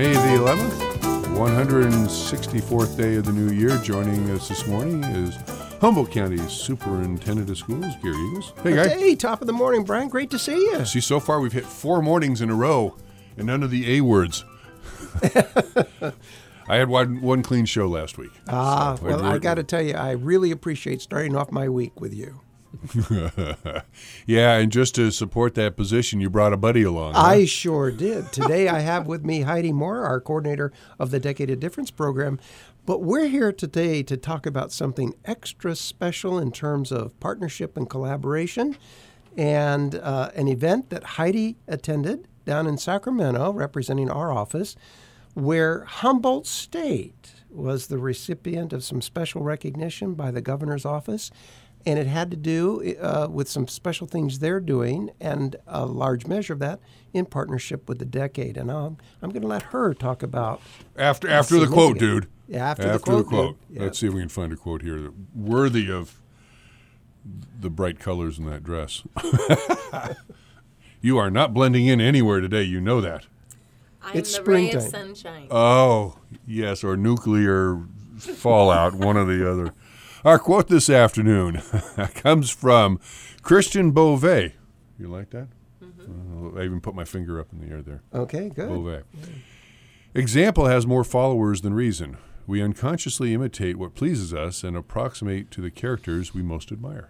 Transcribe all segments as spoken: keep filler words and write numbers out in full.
May the eleventh, one hundred sixty-fourth day of the new year. Joining us this morning is Humboldt County's Superintendent of Schools, Gary Eagles. Hey, guy. Hey, top of the morning, Brian. Great to see you. See, so far we've hit four mornings in a row, and none of the A words. I had one, one clean show last week. Ah, so well, I got to tell you, I really appreciate starting off my week with you. Yeah, and just to support that position, you brought a buddy along. Huh? I sure did. Today I have with me Heidi Moore, our coordinator of the Decade of Difference program. But we're here today to talk about something extra special in terms of partnership and collaboration, and uh, an event that Heidi attended down in Sacramento, representing our office, where Humboldt State was the recipient of some special recognition by the governor's office. And it had to do uh, with some special things they're doing, and a large measure of that in partnership with the Decade. And I'm, I'm going to let her talk about after after the quote, dude. Yeah, after, after the the quote. quote. Yeah. Let's see if we can find a quote here that worthy of the bright colors in that dress. You are not blending in anywhere today. You know that. I'm It's the ray of springtime. sunshine. Oh, yes, or nuclear fallout, one or the other. Our quote this afternoon comes from Christian Beauvais. You like that? Mm-hmm. Uh, I even put my finger up in the air there. Okay, good. Beauvais. Example has more followers than reason. We unconsciously imitate what pleases us and approximate to the characters we most admire.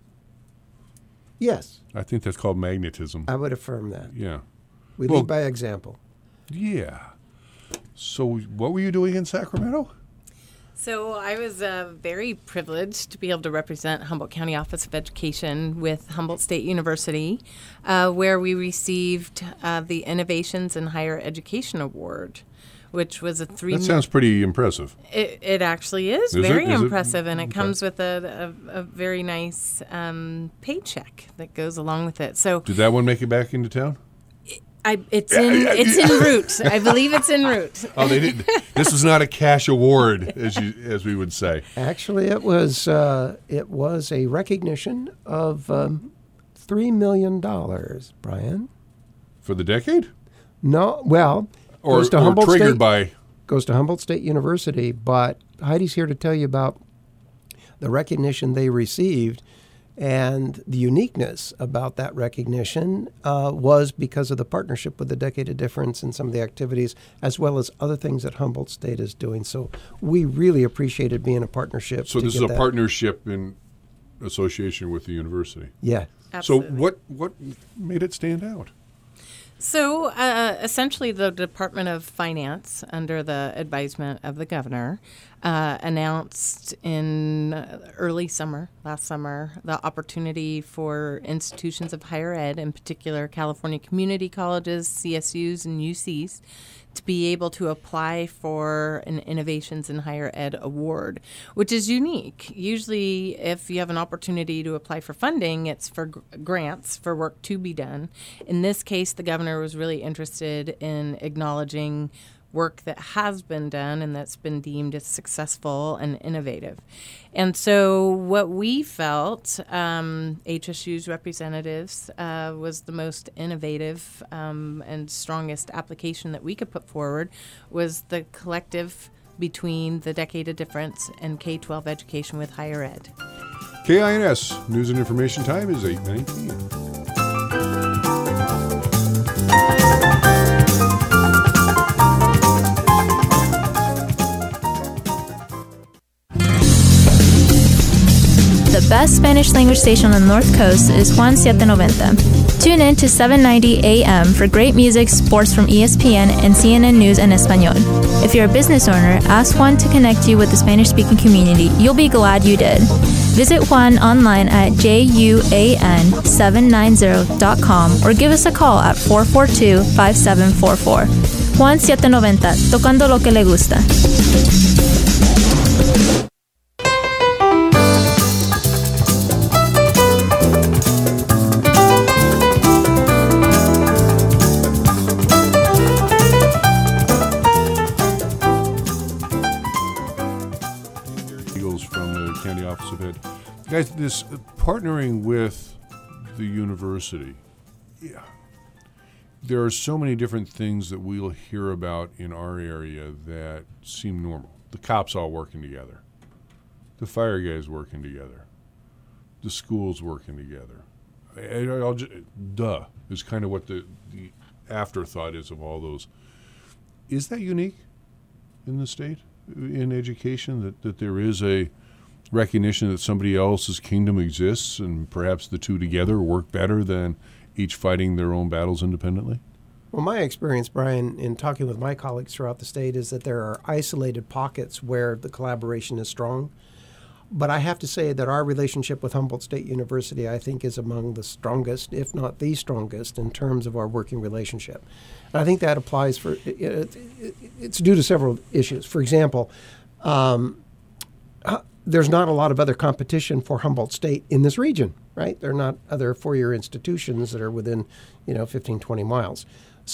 Yes, I think that's called magnetism. I would affirm that. Yeah. We Well- lead by example. Yeah. So what were you doing in Sacramento? So I was uh, very privileged to be able to represent Humboldt County Office of Education with Humboldt State University, uh, where we received uh, the Innovations in Higher Education Award, which was a three. That sounds pretty impressive. It, it actually is, Is it? very Is it? impressive, and it Okay. comes with a, a, a very nice um, paycheck that goes along with it. So Did that one make it back into town? I, it's in it's in route. I believe it's en route. Oh, they didn't. This was not a cash award, as you as we would say. Actually, it was uh, it was a recognition of um, three million dollars, Brian. For the decade? No, well, Or, goes to or Humboldt triggered State. by... goes to Humboldt State University, but Heidi's here to tell you about the recognition they received, and the uniqueness about that recognition uh, was because of the partnership with the Decade of Difference and some of the activities, as well as other things that Humboldt State is doing. So we really appreciated being a partnership. So to this is get a that. partnership in association with the university. Yeah. Absolutely. So what what made it stand out? So, uh, essentially, the Department of Finance, under the advisement of the governor, uh, announced in early summer, last summer, the opportunity for institutions of higher ed, in particular California community colleges, C S Us, and U Cs, to be able to apply for an Innovations in Higher Ed award, which is unique. Usually, if you have an opportunity to apply for funding, it's for gr- grants for work to be done. In this case, the governor was really interested in acknowledging work that has been done and that's been deemed as successful and innovative. And so what we felt, um, H S U's representatives, uh, was the most innovative um, and strongest application that we could put forward was the collective between the Decade of Difference and K twelve education with higher ed. K I N S News and Information Time is eight nineteen. The best Spanish language station on the North Coast is Juan seven ninety. Tune in to seven ninety A M for great music, sports from E S P N, and C N N News en Español. If you're a business owner, ask Juan to connect you with the Spanish-speaking community. You'll be glad you did. Visit Juan online at juan seven ninety dot com or give us a call at four four two, five seven four four. Juan seven ninety, tocando lo que le gusta. Eagles from the County Office of Ed. Guys, this uh, partnering with the university, yeah, there are so many different things that we'll hear about in our area that seem normal. The cops all working together. The fire guys working together. The schools working together. I, I, I'll just, duh, is kind of what the, the afterthought is of all those. Is that unique in the state, in education, that, that there is a recognition that somebody else's kingdom exists and perhaps the two together work better than each fighting their own battles independently? Well, my experience, Brian, in talking with my colleagues throughout the state is that there are isolated pockets where the collaboration is strong. But I have to say that our relationship with Humboldt State University, I think, is among the strongest, if not the strongest, in terms of our working relationship. And I think that applies for, it, it, it's due to several issues. For example, um, uh, there's not a lot of other competition for Humboldt State in this region, right? There are not other four-year institutions that are within, you know, fifteen, twenty miles.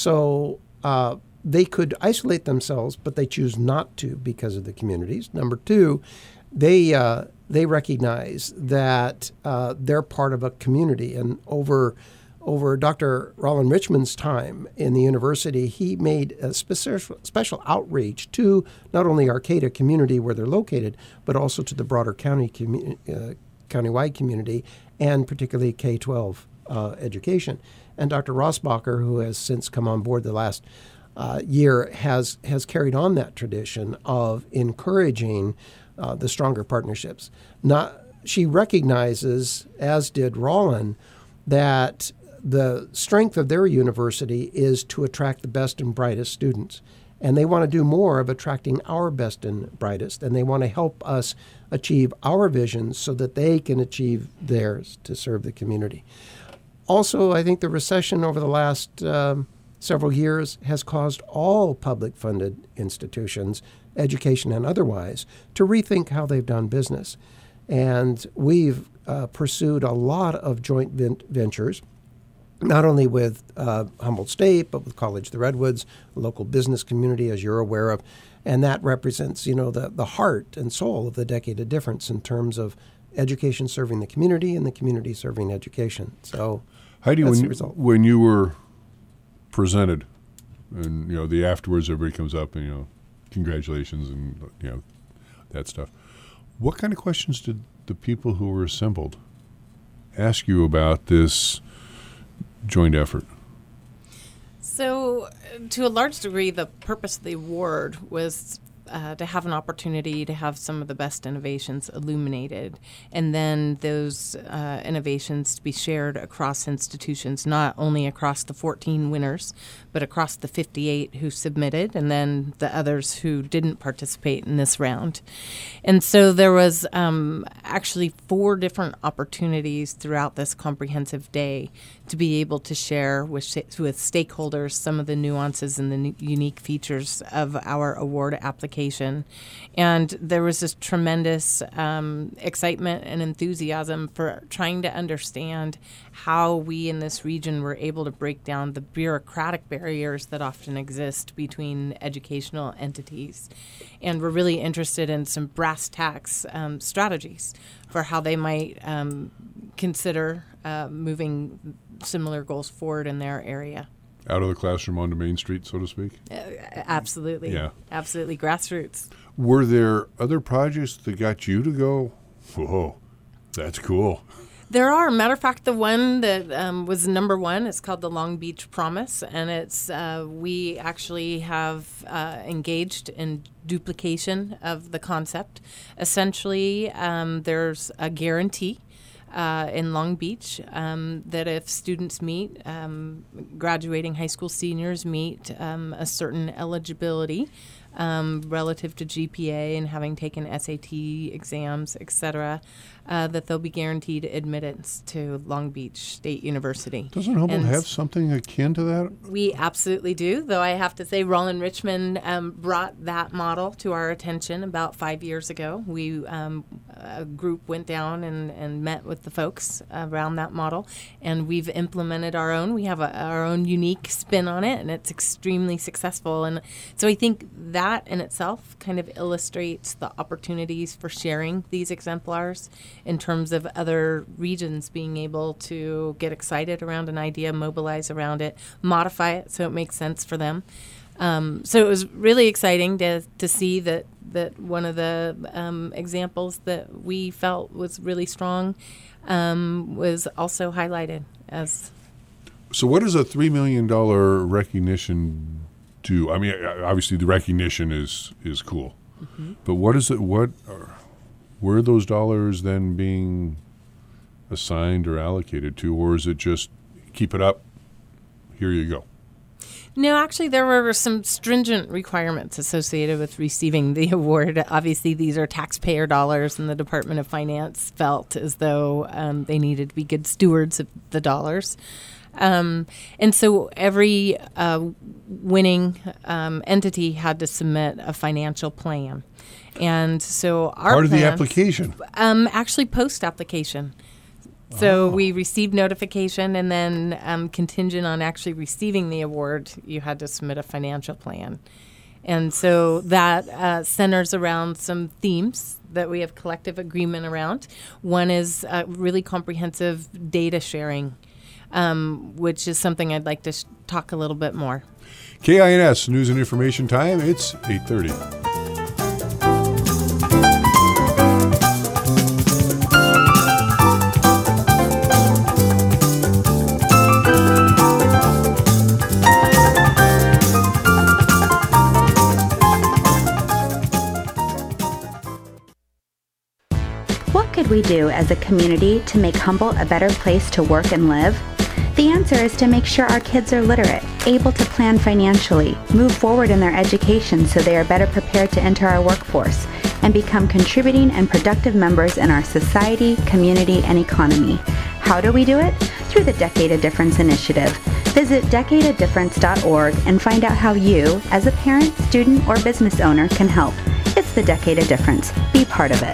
So uh, they could isolate themselves, but they choose not to because of the communities. Number two, they uh, they recognize that uh, they're part of a community. And over over Doctor Rollin Richmond's time in the university, he made a special, special outreach to not only Arcata community where they're located, but also to the broader county commu- uh, countywide community, and particularly K twelve uh, education. And Doctor Rossbacher, who has since come on board the last uh, year, has has carried on that tradition of encouraging uh, the stronger partnerships. Not, she recognizes, as did Rollin, that the strength of their university is to attract the best and brightest students. And they want to do more of attracting our best and brightest, and they want to help us achieve our visions so that they can achieve theirs to serve the community. Also, I think the recession over the last um, several years has caused all public-funded institutions, education and otherwise, to rethink how they've done business. And we've uh, pursued a lot of joint vent- ventures, not only with uh, Humboldt State, but with College of the Redwoods, a local business community, as you're aware of. And that represents, you know, the, the heart and soul of the Decade of Difference in terms of education serving the community and the community serving education. So Heidi, that's when, the result. when you were presented, and, you know, the afterwards, everybody comes up and, you know, congratulations and, you know, that stuff. What kind of questions did the people who were assembled ask you about this joint effort? So, to a large degree, the purpose of the award was uh, to have an opportunity to have some of the best innovations illuminated, and then those uh, innovations to be shared across institutions, not only across the fourteen winners, but across the fifty-eight who submitted, and then the others who didn't participate in this round. And so there was um, actually four different opportunities throughout this comprehensive day to be able to share with, with stakeholders some of the nuances and the n- unique features of our award application. And there was this tremendous um, excitement and enthusiasm for trying to understand how we in this region were able to break down the bureaucratic barriers that often exist between educational entities. And we're really interested in some brass tacks um, strategies for how they might um, consider uh, moving similar goals forward in their area. Out of the classroom onto Main Street, so to speak? Uh, absolutely. Yeah. Absolutely. Grassroots. Were there other projects that got you to go, whoa, that's cool? There are. Matter of fact, the one that um, was number one is called the Long Beach Promise, and it's uh, we actually have uh, engaged in duplication of the concept. Essentially, um, there's a guarantee Uh, in Long Beach, um, that if students meet, um, graduating high school seniors meet um, a certain eligibility um, relative to G P A and having taken S A T exams, et cetera, uh, that they'll be guaranteed admittance to Long Beach State University. Doesn't Humboldt And have something akin to that? We absolutely do, though I have to say Rollin Richmond um, brought that model to our attention about five years ago. We, um, a group went down and, and met with the folks around that model, and we've implemented our own. We have a, our own unique spin on it, and it's extremely successful. And so I think that that in itself kind of illustrates the opportunities for sharing these exemplars in terms of other regions being able to get excited around an idea, mobilize around it, modify it so it makes sense for them. Um, so it was really exciting to to see that, that one of the um, examples that we felt was really strong um, was also highlighted as. So what does a three million dollars recognition do? I mean, obviously the recognition is, is cool. Mm-hmm. But what is it, what are, where are those dollars then being assigned or allocated to? Or is it just keep it up, here you go? No, actually, there were some stringent requirements associated with receiving the award. Obviously, these are taxpayer dollars, and the Department of Finance felt as though um, they needed to be good stewards of the dollars. Um, and so every uh, winning um, entity had to submit a financial plan. And so our part of the plan, application? Um, actually, post-application. So oh. we received notification, and then um, contingent on actually receiving the award, you had to submit a financial plan. And so that uh, centers around some themes that we have collective agreement around. One is uh, really comprehensive data sharing, um, which is something I'd like to sh- talk a little bit more. K I N S News and Information Time, it's eight thirty. What could we do as a community to make Humboldt a better place to work and live? The answer is to make sure our kids are literate, able to plan financially, move forward in their education so they are better prepared to enter our workforce, and become contributing and productive members in our society, community, and economy. How do we do it? Through the Decade of Difference initiative. Visit decade of difference dot org and find out how you, as a parent, student, or business owner, can help. It's the Decade of Difference. Be part of it.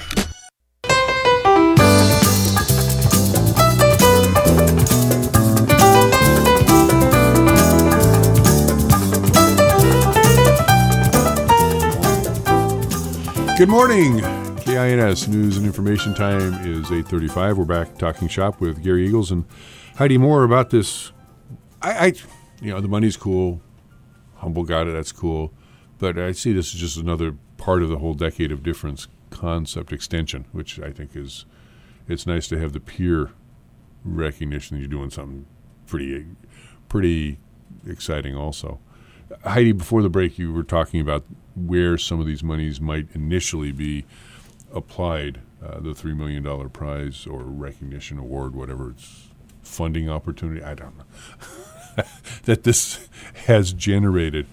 Good morning. K I N S News and Information Time is eight thirty-five. We're back talking shop with Gary Eagles and Heidi Moore about this. I, I, you know, the money's cool. Humboldt got it. That's cool. But I see this as just another part of the whole Decade of Difference concept extension, which I think is, it's nice to have the peer recognition that you're doing something pretty, pretty exciting also. Heidi, before the break, you were talking about where some of these monies might initially be applied, uh, the three million dollars prize or recognition award, whatever it's funding opportunity, I don't know, that this has generated.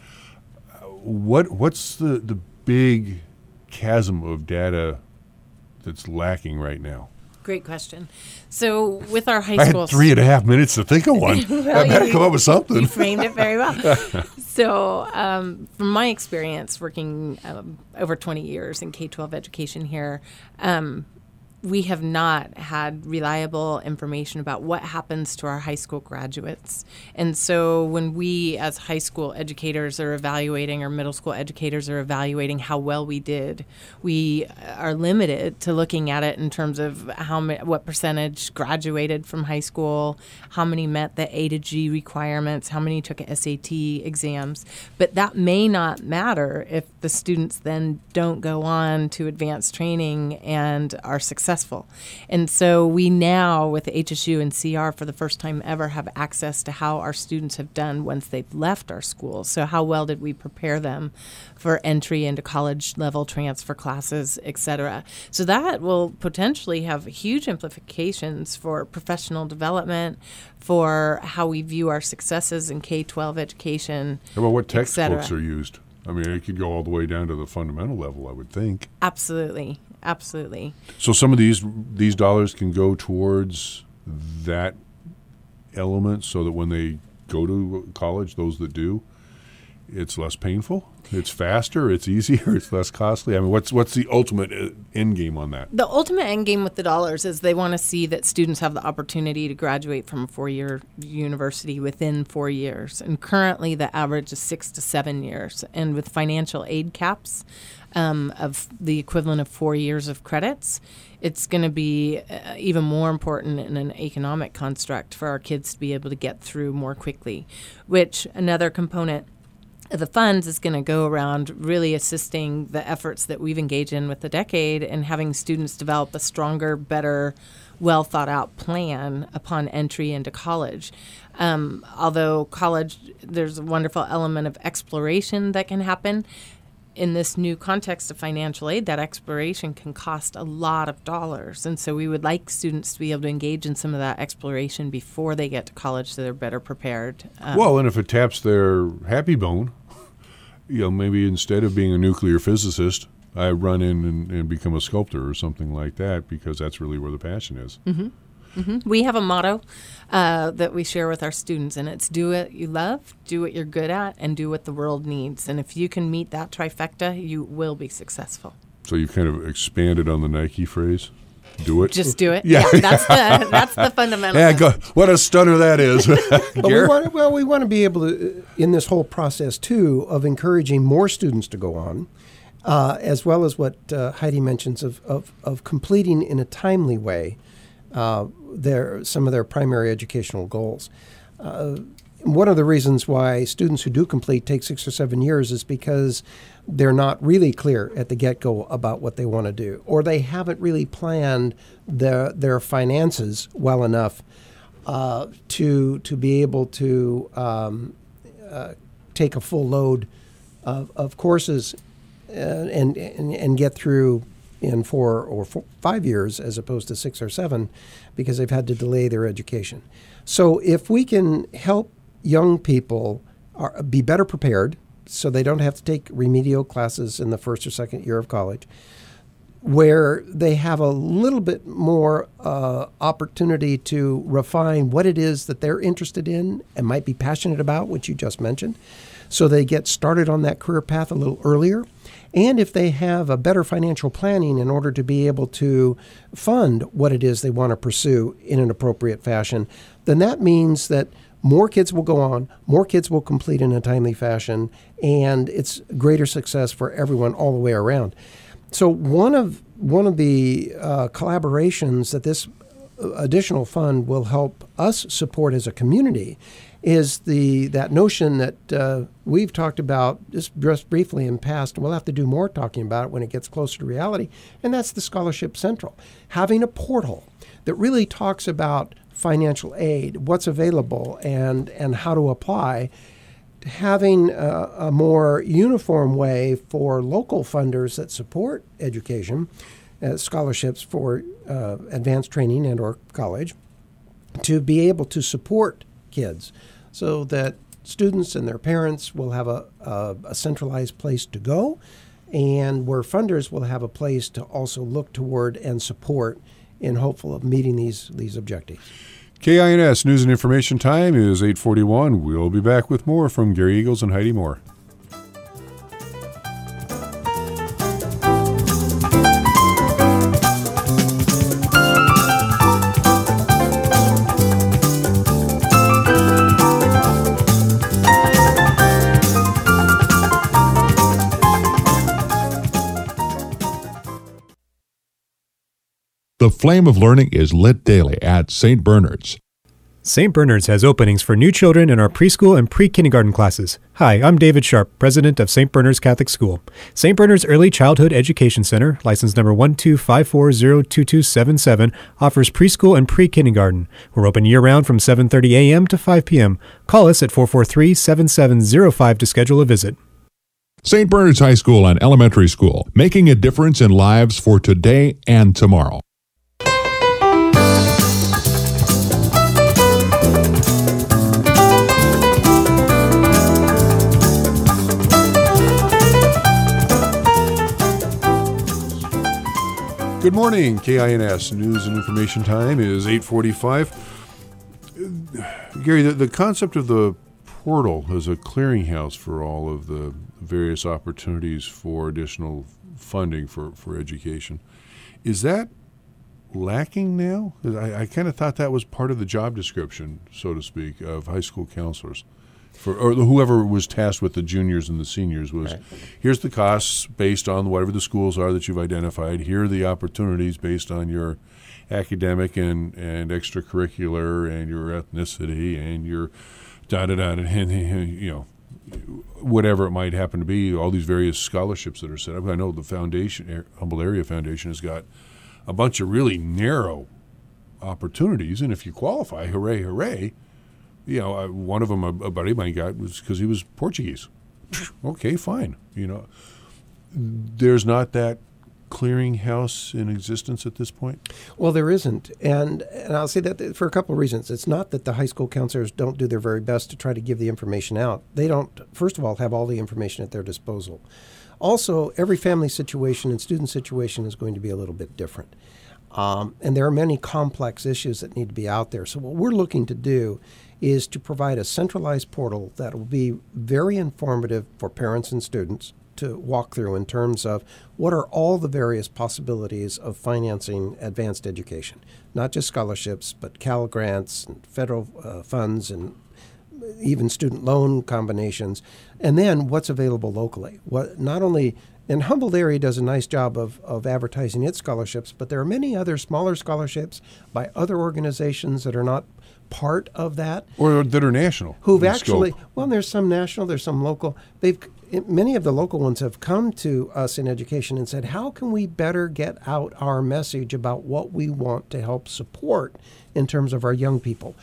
What What's the, the big chasm of data that's lacking right now? Great question. So with our high I schools, had three and a half minutes to think of one. well, I better you, come up with something. You framed it very well. So um, from my experience working um, over twenty years in K twelve education here, um, we have not had reliable information about what happens to our high school graduates. And so when we as high school educators are evaluating, or middle school educators are evaluating how well we did, we are limited to looking at it in terms of how ma- what percentage graduated from high school, how many met the A to G requirements, how many took S A T exams. But that may not matter if the students then don't go on to advanced training and are successful. And so we now, with H S U and C R, for the first time ever, have access to how our students have done once they've left our schools. So how well did we prepare them for entry into college-level transfer classes, et cetera. So that will potentially have huge implications for professional development, for how we view our successes in K twelve education, How about what textbooks are used? I mean, it could go all the way down to the fundamental level, I would think. Absolutely. Absolutely. So some of these these dollars can go towards that element so that when they go to college, those that do, it's less painful, it's faster, it's easier, it's less costly? I mean, what's what's the ultimate uh, end game on that? The ultimate end game with the dollars is they want to see that students have the opportunity to graduate from a four-year university within four years. And currently the average is six to seven years. And with financial aid caps um, of the equivalent of four years of credits, it's going to be uh, even more important in an economic construct for our kids to be able to get through more quickly, which another component of the funds is going to go around really assisting the efforts that we've engaged in with the Decade and having students develop a stronger, better, well thought out plan upon entry into college. Um, although college, there's a wonderful element of exploration that can happen. In this new context of financial aid, that exploration can cost a lot of dollars. And so we would like students to be able to engage in some of that exploration before they get to college so they're better prepared. Um, Well, and if it taps their happy bone, you know, maybe instead of being a nuclear physicist, I run in and, and become a sculptor or something like that, because that's really where the passion is. Mm-hmm. Mm-hmm. We have a motto uh, that we share with our students, and it's do what you love, do what you're good at, and do what the world needs. And if you can meet that trifecta, you will be successful. So you kind of expanded on the Nike phrase. Do it. Just do it. Yeah. yeah that's the that's the fundamental. Yeah, go, what a stunner that is. But we want, well, we want to be able to, in this whole process too, of encouraging more students to go on, uh, as well as what uh, Heidi mentions of, of of completing in a timely way uh, their some of their primary educational goals. Uh, one of the reasons why students who do complete take six or seven years is because they're not really clear at the get-go about what they want to do, or they haven't really planned their their finances well enough uh, to to be able to um, uh, take a full load of, of courses uh, and, and and get through in four or four, five years as opposed to six or seven, because they've had to delay their education. So if we can help young people are, be better prepared, so they don't have to take remedial classes in the first or second year of college, where they have a little bit more uh, opportunity to refine what it is that they're interested in and might be passionate about, which you just mentioned, so they get started on that career path a little earlier. And if they have a better financial planning in order to be able to fund what it is they want to pursue in an appropriate fashion, then that means that more kids will go on, more kids will complete in a timely fashion, and it's greater success for everyone all the way around. So one of one of the uh, collaborations that this additional fund will help us support as a community is the that notion that uh, we've talked about just, just briefly in past. We'll have to do more talking about it when it gets closer to reality, and that's the Scholarship Central. Having a portal that really talks about financial aid, what's available, and, and how to apply. Having a, a more uniform way for local funders that support education, uh, scholarships for uh, advanced training and or college, to be able to support kids so that students and their parents will have a, a, a centralized place to go, and where funders will have a place to also look toward and support in hopeful of meeting these these objectives. K I N S News and Information Time is eight forty-one. We'll be back with more from Gary Eagles and Heidi Moore. The flame of learning is lit daily at Saint Bernard's. Saint Bernard's has openings for new children in our preschool and pre-kindergarten classes. Hi, I'm David Sharp, president of Saint Bernard's Catholic School. Saint Bernard's Early Childhood Education Center, license number one two five four zero two two seven seven, offers preschool and pre-kindergarten. We're open year-round from seven thirty a.m. to five p.m. Call us at four four three, seven seven zero five to schedule a visit. Saint Bernard's High School and Elementary School, making a difference in lives for today and tomorrow. Good morning. K I N S News and Information Time is eight forty-five. Gary, the, the concept of the portal as a clearinghouse for all of the various opportunities for additional funding for, for education. Is that lacking now? 'Cause I, I kind of thought that was part of the job description, so to speak, of high school counselors. For, or whoever was tasked with the juniors and the seniors was, right. Here's the costs based on whatever the schools are that you've identified. Here are the opportunities based on your academic and, and extracurricular and your ethnicity and your da-da-da, and, you know, whatever it might happen to be, all these various scholarships that are set up. I know the foundation, Humboldt Area Foundation, has got a bunch of really narrow opportunities, and if you qualify, hooray, hooray. You know, uh, one of them, a, a buddy of mine got was because he was Portuguese. Okay, fine. You know, there's not that clearinghouse in existence at this point? Well, there isn't. And, and I'll say that for a couple of reasons. It's not that the high school counselors don't do their very best to try to give the information out. They don't, first of all, have all the information at their disposal. Also, every family situation and student situation is going to be a little bit different. Um, and there are many complex issues that need to be out there. So what we're looking to do is to provide a centralized portal that will be very informative for parents and students to walk through in terms of what are all the various possibilities of financing advanced education, not just scholarships, but Cal grants and federal uh, funds and even student loan combinations, and then what's available locally. What not only and Humboldt area does a nice job of, of advertising its scholarships, but there are many other smaller scholarships by other organizations that are not part of that, or that are national. Who've actually scope. Well, there's some national, there's some local. They've many of the local ones have come to us in education and said, how can we better get out our message about what we want to help support in terms of our young people?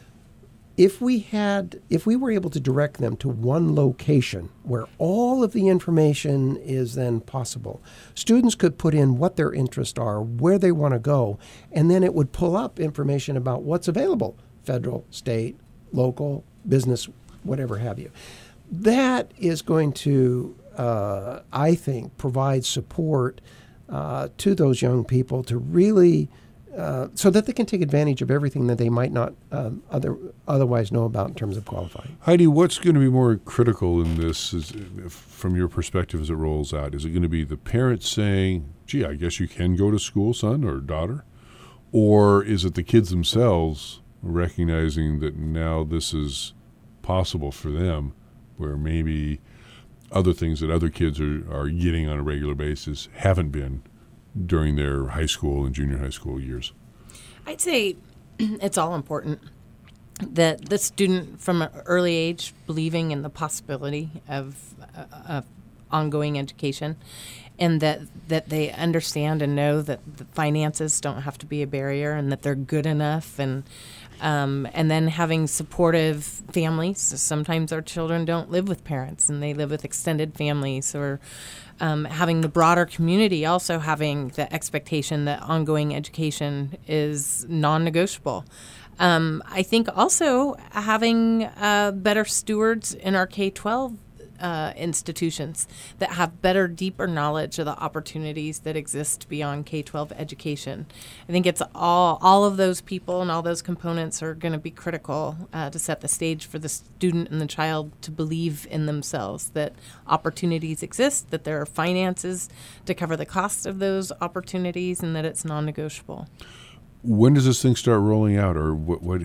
If we had, if we were able to direct them to one location where all of the information is then possible, students could put in what their interests are, where they want to go, and then it would pull up information about what's available, federal, state, local, business, whatever have you. That is going to, uh, I think, provide support uh, to those young people to really Uh, so that they can take advantage of everything that they might not um, other, otherwise know about in terms of qualifying. Heidi, what's going to be more critical in this is, if, from your perspective as it rolls out? Is it going to be the parents saying, gee, I guess you can go to school, son or daughter? Or is it the kids themselves recognizing that now this is possible for them, where maybe other things that other kids are, are getting on a regular basis haven't been during their high school and junior high school years? I'd say it's all important that the student from an early age believing in the possibility of, uh, of ongoing education, and that that they understand and know that the finances don't have to be a barrier and that they're good enough, and um, and then having supportive families. So sometimes our children don't live with parents and they live with extended families, or Um, having the broader community also having the expectation that ongoing education is non-negotiable. Um, I think also having uh, better stewards in our K twelve uh, institutions that have better, deeper knowledge of the opportunities that exist beyond K twelve education. I think it's all all of those people and all those components are going to be critical uh, to set the stage for the student and the child to believe in themselves, that opportunities exist, that there are finances to cover the cost of those opportunities, and that it's non-negotiable. When does this thing start rolling out, or what? what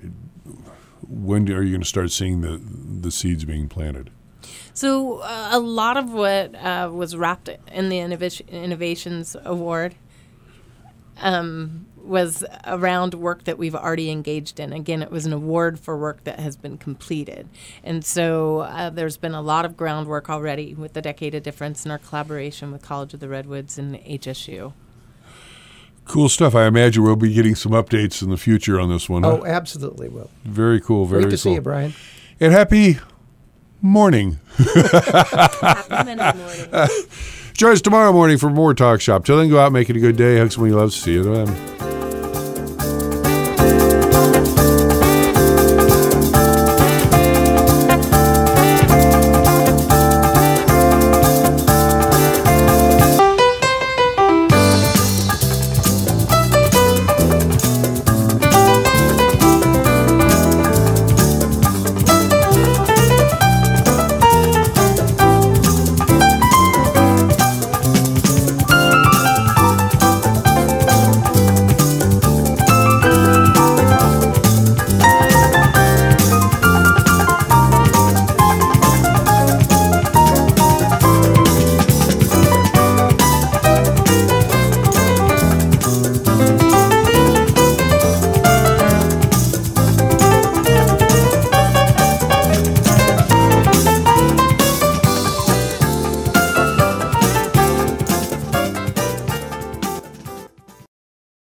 when are you going to start seeing the the seeds being planted? So uh, a lot of what uh, was wrapped in the Innovation, Innovations Award um, was around work that we've already engaged in. Again, it was an award for work that has been completed. And so uh, there's been a lot of groundwork already with the Decade of Difference in our collaboration with College of the Redwoods and H S U. Cool stuff. I imagine we'll be getting some updates in the future on this one. Oh, huh? Absolutely will. Very cool. Very Great to cool. see you, Brian. And happy morning. Happy minute morning. Join us tomorrow morning for more Talk Shop. Till then, go out, make it a good day. Hug someone you love. See you then.